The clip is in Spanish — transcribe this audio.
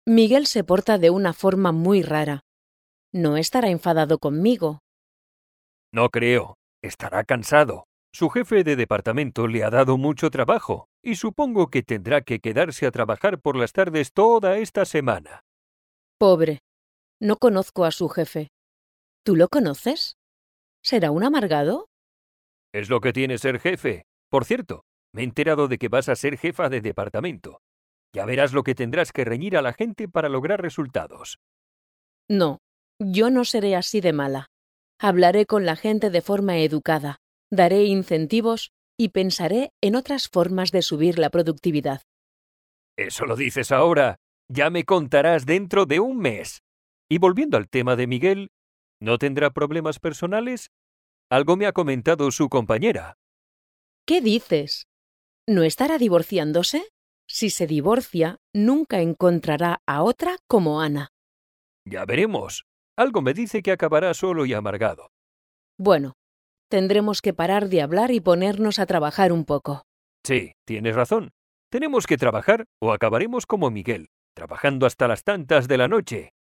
Miguel se porta de una forma muy rara. No estará enfadado conmigo. No creo. Estará cansado. Su jefe de departamento le ha dado mucho trabajo y supongo que tendrá que quedarse a trabajar por las tardes toda esta semana. Pobre. No conozco a su jefe. ¿Tú lo conoces? ¿Será un amargado? Es lo que tiene ser jefe. Por cierto, me he enterado de que vas a ser jefa de departamento. Ya verás lo que tendrás que reñir a la gente para lograr resultados. No, yo no seré así de mala. Hablaré con la gente de forma educada, daré incentivos y pensaré en otras formas de subir la productividad. Eso lo dices ahora. Ya me contarás dentro de un mes. Y volviendo al tema de Miguel, ¿no tendrá problemas personales? Algo me ha comentado su compañera. ¿Qué dices? ¿No estará divorciándose? Si se divorcia, nunca encontrará a otra como Ana. Ya veremos. Algo me dice que acabará solo y amargado. Bueno, tendremos que parar de hablar y ponernos a trabajar un poco. Sí, tienes razón. Tenemos que trabajar o acabaremos como Miguel, trabajando hasta las tantas de la noche.